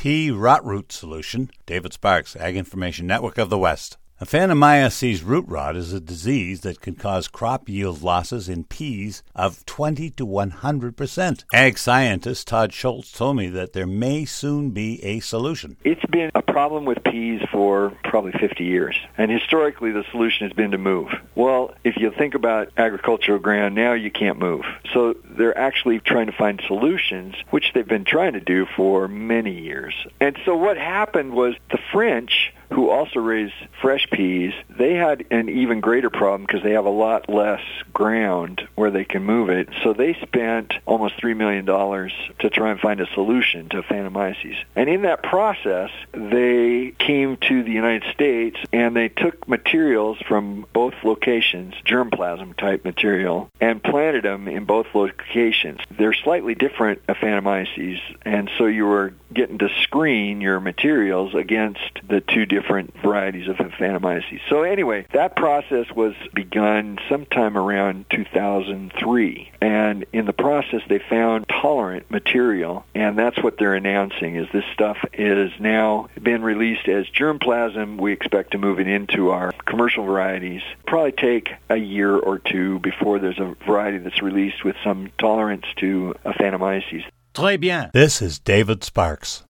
pea rot root solution. David Sparks, Ag Information Network of the West. Aphanomyces root rot is a disease that can cause crop yield losses in peas of 20 to 100%. Ag scientist Todd Schultz told me that there may soon be a solution. It's been a problem with peas for probably 50 years, and historically the solution has been to move. Well, if you think about agricultural ground, now you can't move. So they're actually trying to find solutions, which they've been trying to do for many years. And so what happened was the French, who also raise fresh peas, they had an even greater problem because they have a lot less ground where they can move it. So they spent almost $3 million to try and find a solution to Aphanomyces. And in that process, they came to the United States and they took materials from both locations, germplasm type material, and planted them in both locations. They're slightly different Aphanomyces, and so you were getting to screen your materials against the two different varieties of Aphanomyces. So anyway, that process was begun sometime around 2003. And in the process, they found tolerant material, and that's what they're announcing, is this stuff is now been released as germplasm. We expect to move it into our commercial varieties. Probably take a year or two before there's a variety that's released with some tolerance to Aphanomyces. Très bien. This is David Sparks.